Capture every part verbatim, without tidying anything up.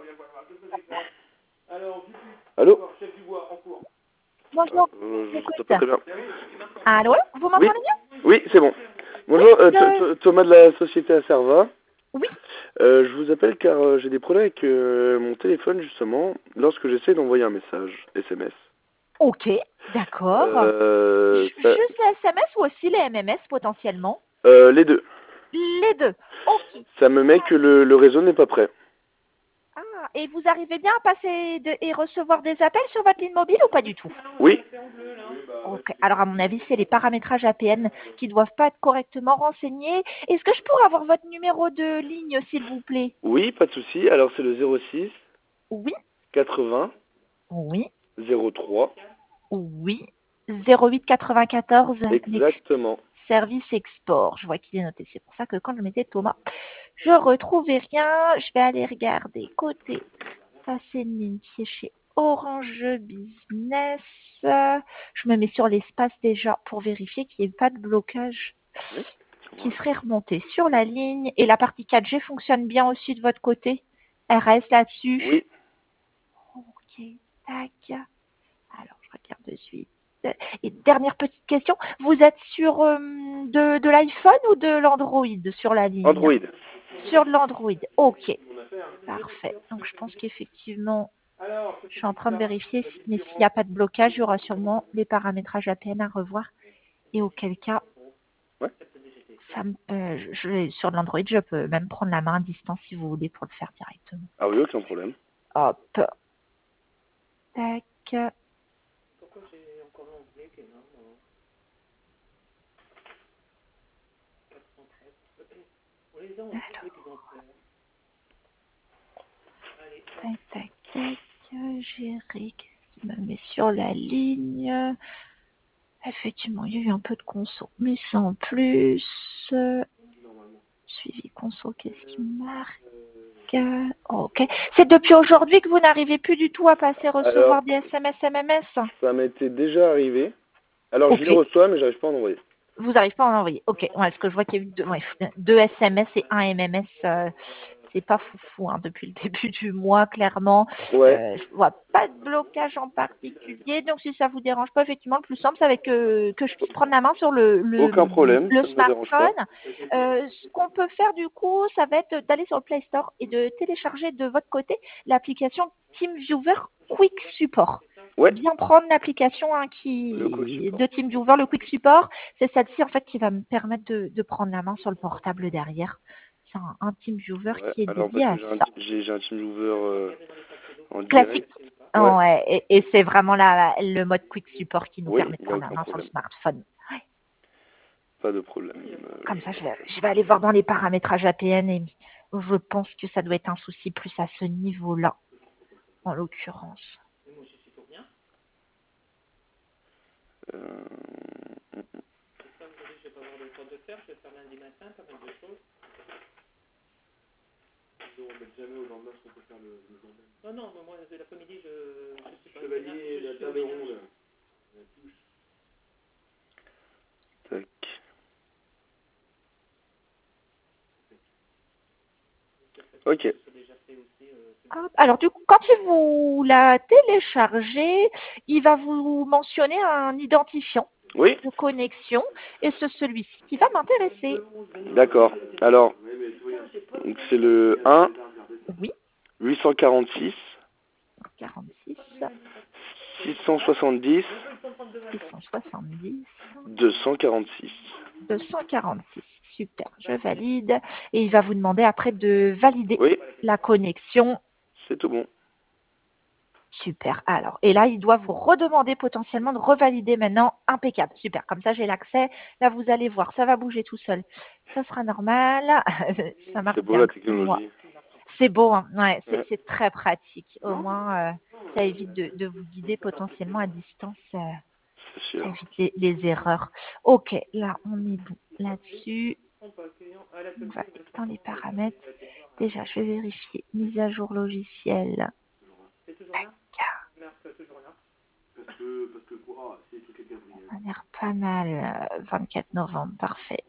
Allô? Bonjour, euh, Je j'écoute. t'entends pas très bien. Allô, vous Oui, m'entendez bien? oui, c'est bon. Oui, Bonjour, euh, Th- je... Th- Thomas de la société Acerva. Oui, Euh, je vous appelle car euh, j'ai des problèmes avec euh, mon téléphone justement lorsque j'essaie d'envoyer un message S M S. ok, d'accord. Euh, Ju- ça- Juste les S M S ou aussi les M M S potentiellement? euh, les deux. Les deux. Ok. Ça me met que le, le réseau n'est pas prêt. Ah, et vous arrivez bien à passer de- et recevoir des appels sur votre ligne mobile ou pas du tout? Oui, Ok. Alors à mon avis, c'est les paramétrages A P N qui doivent pas être correctement renseignés. Est-ce que je pourrais avoir votre numéro de ligne, s'il vous plaît? oui, pas de souci. Alors c'est le zéro six Oui, quatre-vingts oui, zéro trois. oui. zéro huit quatre-vingt-quatorze. Exactement. Service export. Je vois qu'il est noté. C'est pour ça que quand je mettais Thomas, je retrouvais rien. Je vais aller regarder côté. Ça, c'est une ligne qui est chez Orange Business. Je me mets sur l'espace déjà pour vérifier qu'il n'y ait pas de blocage Oui. qui serait remonté sur la ligne. Et la partie quatre G fonctionne bien aussi de votre côté. Elle reste là-dessus. Oui. Ok, tac. Alors, je regarde de suite. Et dernière petite question, vous êtes sur euh, de, de l'iPhone ou de l'Android sur la ligne? Android. Sur de l'Android, ok. Parfait. Donc, je pense qu'effectivement, je suis en train de vérifier, si- mais s'il n'y a pas de blocage, il y aura sûrement les paramétrages A P N à revoir. Et auquel cas, Ouais. ça me, euh, je, je- sur de l'Android, je peux même prendre la main à distance si vous voulez pour le faire directement. Ah oui, aucun problème. Hop. Tac. Alors, tac, tac, tac. Gérer, qu'est-ce qui me met sur la ligne? Effectivement, il y a eu un peu de conso, mais sans plus. Suivi conso, qu'est-ce qui marque? Ok. C'est depuis aujourd'hui que vous n'arrivez plus du tout à passer Alors, recevoir des S M S M M S? ça m'était déjà arrivé. Alors, je Ok. les reçois, mais j'arrive pas à en envoyer. Vous n'arrivez pas à en envoyer. Ok. Ouais, parce que je vois qu'il y a eu deux, ouais, deux S M S et un M M S. Euh, c'est pas foufou hein, depuis le début du mois, clairement. Ouais. Euh, je vois pas de blocage en particulier. Donc, si ça vous dérange pas, effectivement, le plus simple, ça va être que, que je puisse prendre la main sur le, le, Aucun problème, le ça ne me dérange pas. smartphone. Euh, ce qu'on peut faire, du coup, ça va être d'aller sur le Play Store et de télécharger de votre côté l'application TeamViewer Quick Support. Ouais. Bien prendre l'application hein, qui Le Quick Support. de TeamViewer, le Quick Support. C'est celle-ci, en fait, qui va me permettre de, de prendre la main sur le portable derrière. C'est un, un TeamViewer Ouais. qui est Alors, dédié parce que à j'ai un, ça. j'ai, j'ai un TeamViewer euh, en Classique. direct. Ouais. Oh, ouais, et, et c'est vraiment la, le mode Quick Support qui nous Oui, permet de il n'y a prendre la aucun main sur le problème. smartphone. Ouais. Pas de problème. Euh, Comme ça, je vais, je vais aller voir dans les paramétrages A P N et je pense que ça doit être un souci plus à ce niveau-là, en l'occurrence. euh, tac. Ok. Hop. Alors, du coup, quand il vous la téléchargez, il va vous mentionner un identifiant Oui. de connexion et c'est celui-ci qui va m'intéresser. D'accord. Alors, donc c'est le un Oui, huit cent quarante-six quarante-six, six cent soixante-dix six cent soixante-dix, deux cent quarante-six. deux cent quarante-six. Super, je valide. Et il va vous demander après de valider Oui, la connexion. c'est tout bon. Super. Alors, et là, il doit vous redemander potentiellement de revalider maintenant. Impeccable. Super. Comme ça, j'ai l'accès. Là, vous allez voir, ça va bouger tout seul. Ça sera normal. Ça marche C'est beau bien. la Moi. technologie. C'est beau, hein. Ouais, c'est Ouais. c'est très pratique. Au moins, euh, ça évite de, de vous guider potentiellement à distance. euh, C'est ça sûr. évite les, les erreurs. Ok, là, on est bon là-dessus. On va aller dans les paramètres. Déjà, je vais vérifier. Mise à jour logicielle. Tac. Ça a l'air pas mal. euh, vingt-quatre novembre, parfait.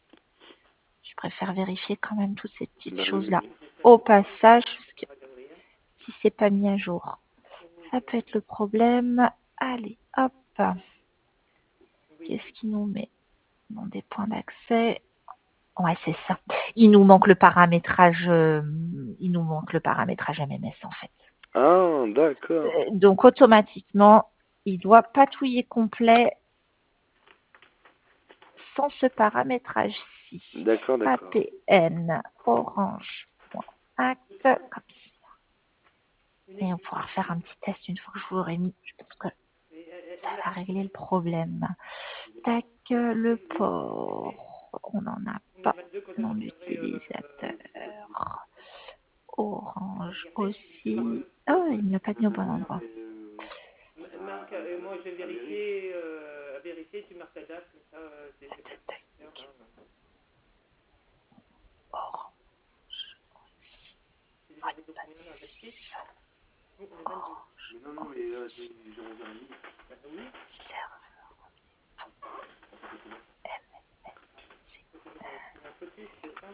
Je préfère vérifier quand même toutes ces petites Bah oui, oui, choses-là oui. au passage. Parce que si c'est pas mis à jour. Ça peut être le problème. Allez, hop. Qu'est-ce qu'il nous met? Bon, des points d'accès. Ouais, c'est ça. Il nous manque le paramétrage, euh, il nous manque le paramétrage M M S en fait. Ah, d'accord. Euh, donc automatiquement, il doit patouiller complet sans ce paramétrage-ci. D'accord, d'accord. A P N orange.act comme ça. Et on pourra faire un petit test une fois que je vous l'aurai mis. Je pense que ça va régler le problème. Tac, le port. On n'en a pas. Nom d'utilisateur. Orange aussi. Oh, il ne l'a pas mis au bon endroit. Marc, euh, moi je vais vérifier, euh, à vérifier, tu marques la date, mais ça, euh, c'est c'est pas Tac. nécessaire, hein. Orange. C'est déjà le combien là, vingt-six? Non, on est vingt-deux. Mais non, non, mais là, c'est zéro zéro huit. Bah oui. C'est un focus, c'est ça?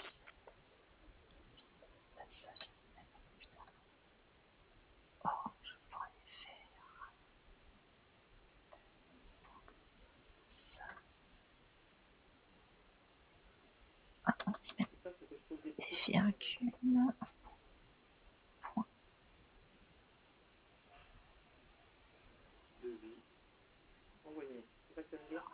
Virgule. Point. Envoyé. C'est pas que ça veut dire?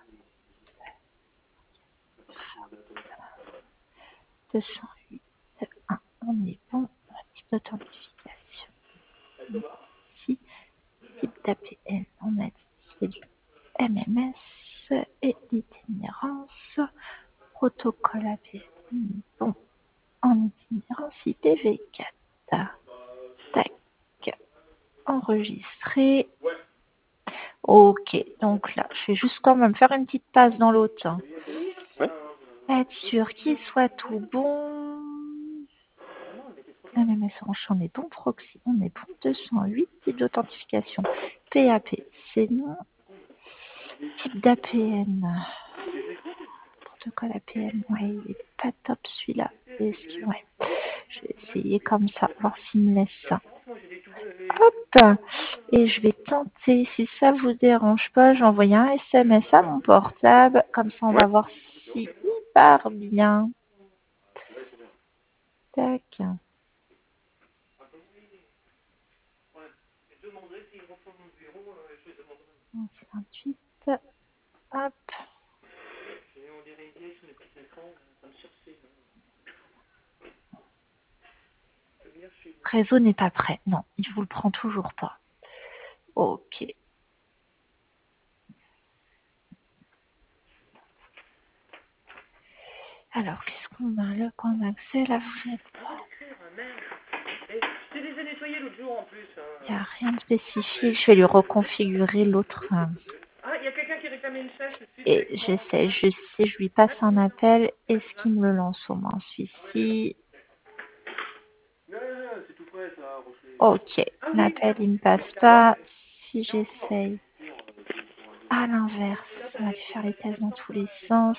deux cent huit. un. On est bon. Type d'authentification. Ici, type d'A P N. On a dit c'est du M M S et l'itinérance. Protocole A P N. Bon. En itinérance I P v quatre. Tac. Enregistrer. Ok, donc là, je vais juste quand même faire une petite passe dans l'autre. Ouais. Être sûr qu'il soit tout bon. M M S Orange, on est bon. Proxy, on est bon. deux cent huit, type d'authentification. P A P, c'est non. Type d'A P N. Protocole A P N, ouais, il est pas top celui-là. Ouais. Je vais essayer comme ça, voir s'il me laisse ça. Hop. Et je vais tenter, si ça vous dérange pas, j'envoie un S M S à mon portable. Comme ça, on va Ouais. voir si il part bien. Tac. vingt-huit. Hop. Réseau n'est pas prêt. Non, il vous le prend toujours pas. Ok. Alors, qu'est-ce qu'on a là qu'on a accès là, vous êtes pas. Je les ai nettoyés l'autre jour en plus. Il n'y a rien de spécifié. Je vais lui reconfigurer l'autre. Ah, il y a quelqu'un qui réclamait une chaise tout de suite. Et j'essaie, je sais, je lui passe un appel. Est-ce qu'il me le lance au moins celui-ci? Non, non, non, c'est tout prêt, ça. Ok. L'appel, il ne passe pas. Si j'essaye à l'inverse, ça va lui faire les tests dans tous les sens.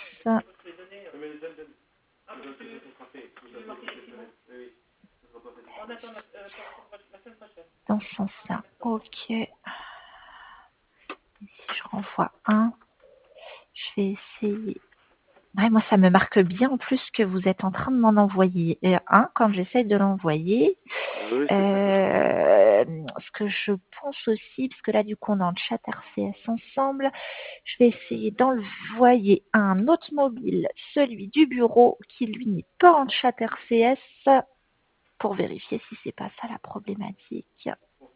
Dans ce sens-là. Ok. Et si je renvoie un, je vais essayer. Ouais, moi, ça me marque bien en plus que vous êtes en train de m'en envoyer un quand j'essaye de l'envoyer. Oui, euh, ce que je pense aussi, parce que là, du coup, on est en chat R C S ensemble, je vais essayer d'envoyer un autre mobile, celui du bureau, qui lui n'est pas en chat R C S, pour vérifier si c'est pas ça la problématique.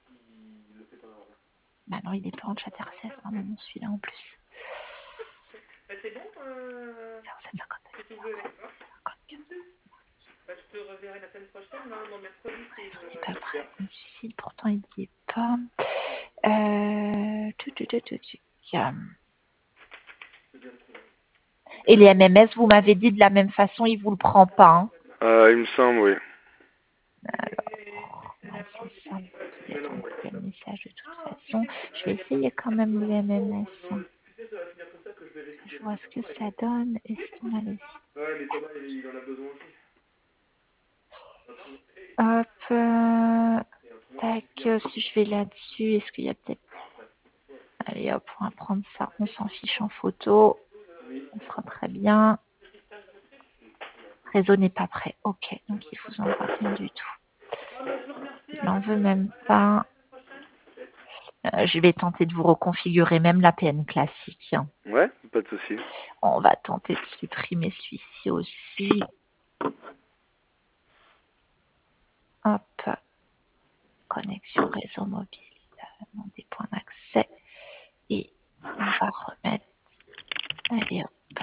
Bah non, il n'est pas en chat R C S, normalement, celui-là en plus. C'est bon euh... sept cent cinquante. Je te reverrai la semaine prochaine, non, non, mercredi, c'est... Il n'est pas très difficile, pourtant il n'y est pas. Euh... tu, tu, tu, tu, tu. Et les M M S, vous m'avez dit de la même façon, il vous le prend pas. Hein. Euh, il me semble, oui. Alors, ouais, c'est simple. Il y a un message de toute façon. Je vais essayer quand même le M M S. Je vois ce que ça donne. Est-ce qu'il m'a laissé? Ouais, mais Thomas, il en a besoin aussi. Hop. Euh... Tac, euh, si je vais là-dessus, est-ce qu'il y a peut-être... Allez hop, on va prendre ça, on s'en fiche en photo. On sera très bien. Réseau n'est pas prêt. Ok, donc il vous envoie rien du tout. Il n'en veut même pas. Euh, je vais tenter de vous reconfigurer même l'A P N classique. Ouais, pas de souci. On va tenter de supprimer celui-ci aussi. Hop. Connexion réseau mobile. Dans des points d'accès. Et on va remettre. Allez hop.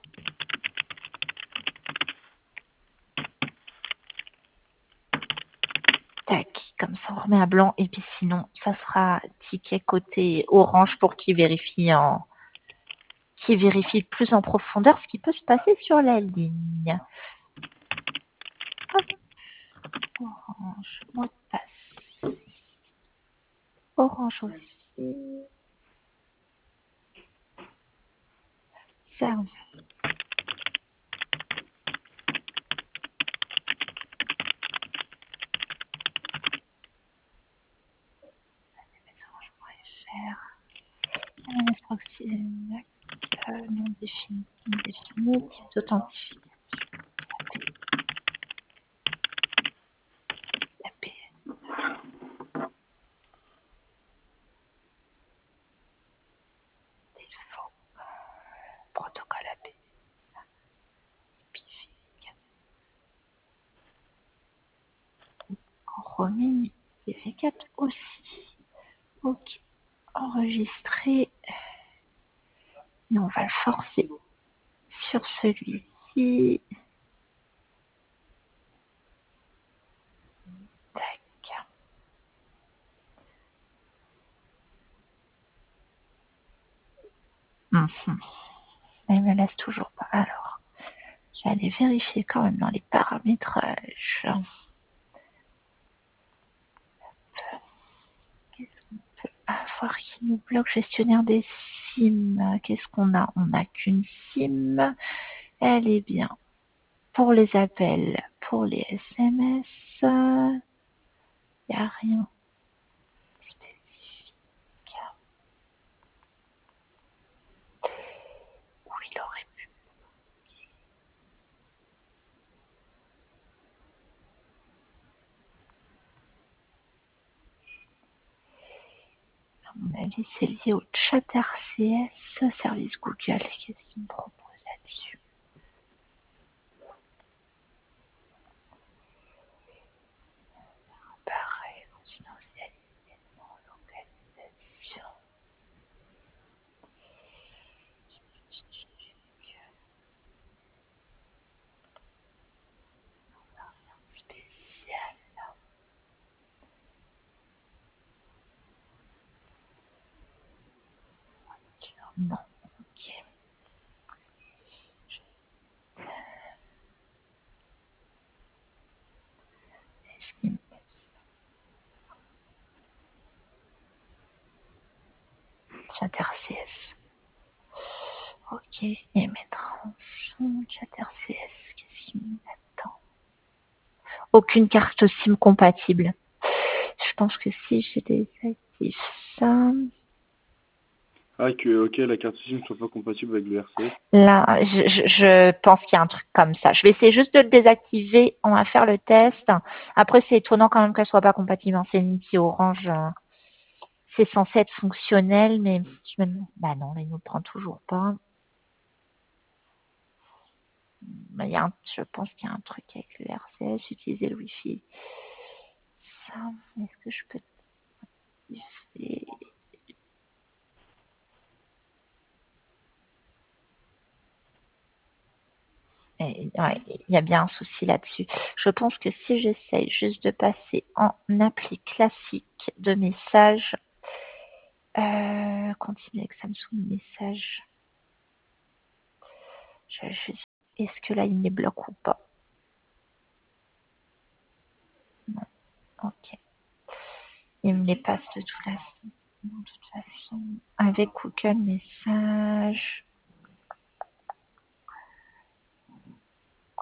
Tac, comme ça on remet à blanc et puis sinon ça sera ticket côté orange pour qu'il vérifie en qui vérifie plus en profondeur ce qui peut se passer sur la ligne. Hop. Orange, mot de passe. Orange aussi. Serve. M S proxy, non défini, indéfini, type d'authentification. A P N. Défaut. Protocole A P N. Spécifique. En roaming, V quatre aussi. Ok. Enregistrer. Et on va le forcer sur celui-ci. Tac. Mmh. Il me laisse toujours pas. Alors, je vais aller vérifier quand même dans les paramétrages. Qu'est-ce qu'on peut avoir qui nous bloque? Gestionnaire des SIM. Qu'est-ce qu'on a? On n'a qu'une SIM. Elle est bien pour les appels, pour les S M S. Il n'y a rien spécifique. Où il aurait pu. À mon avis, c'est lié au chat R C S, service Google. Qu'est-ce qu'il me propose là-dessus? Pareil, confidentialisation, localisation. Spécial. Non, ok. Chat R C S. Ok, et mettre en son chat R C S. Qu'est-ce qu'il me attend? Aucune carte SIM compatible. Je pense que si j'ai désactivé ça. Ah, que ok, la carte SIM soit pas compatible avec le R C S. Là, je, je, je pense qu'il y a un truc comme ça. Je vais essayer juste de le désactiver. On va faire le test. Après, c'est étonnant quand même qu'elle soit pas compatible. C'est une petite orange. C'est censé être fonctionnel, mais je me demande. Bah non, il nous prend toujours pas. Il y a un, je pense qu'il y a un truc avec le R C S, utiliser le Wi-Fi. Ça, est-ce que je peux activer? Et, ouais, il y a bien un souci là-dessus. Je pense que si j'essaye juste de passer en appli classique de message, euh, continuer avec Samsung message. Je, je, est-ce que là il me bloque ou pas? Non. Ok. Il me les passe de toute façon. De toute façon. Avec Google message.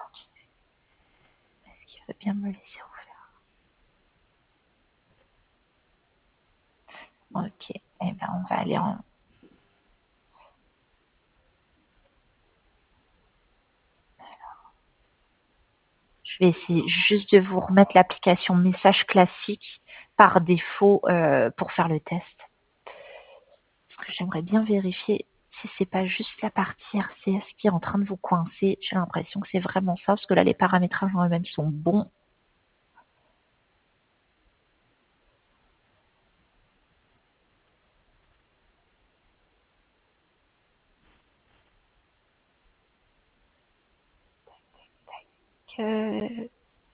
Est-ce qu'il veut bien me laisser ouvrir? Ok, eh ben on va aller en... Je vais essayer juste de vous remettre l'application message classique par défaut euh, pour faire le test. Parce que j'aimerais bien vérifier si c'est pas juste la partie R C S qui est en train de vous coincer. J'ai l'impression que c'est vraiment ça, parce que là les paramétrages en eux-mêmes sont bons. Que...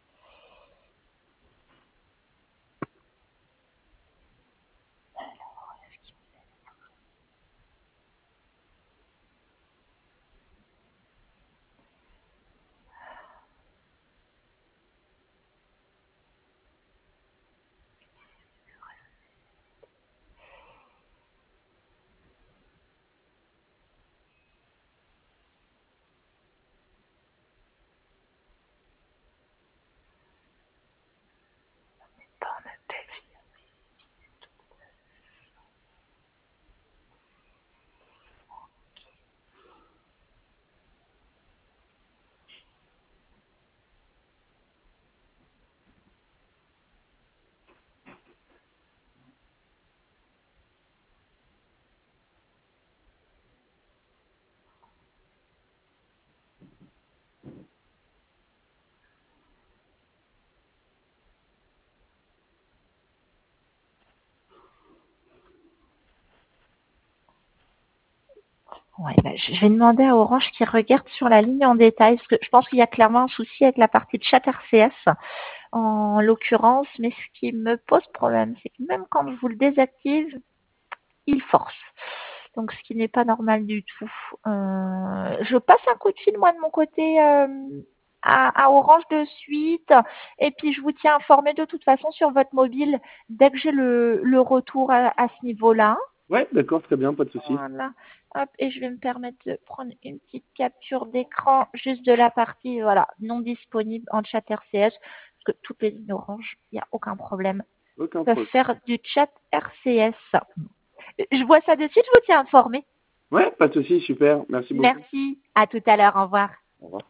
Ouais, bah, je vais demander à Orange qui regarde sur la ligne en détail, parce que je pense qu'il y a clairement un souci avec la partie de chat R C S en l'occurrence, mais ce qui me pose problème, c'est que même quand je vous le désactive, il force. Donc ce qui n'est pas normal du tout. Euh, je passe un coup de fil moi de mon côté euh, à, à Orange de suite, et puis je vous tiens informé de toute façon sur votre mobile dès que j'ai le, le retour à, à ce niveau-là. Ouais, d'accord, très bien, pas de souci. Voilà. Hop, et je vais me permettre de prendre une petite capture d'écran juste de la partie voilà, non disponible en chat R C S, parce que toutes les lignes Orange, il n'y a aucun problème. Aucun Peuvent problème. faire du chat R C S. Je vois ça de suite, je vous tiens informé. Ouais, pas de souci, super, merci beaucoup. Merci. À tout à l'heure. Au revoir. Au revoir.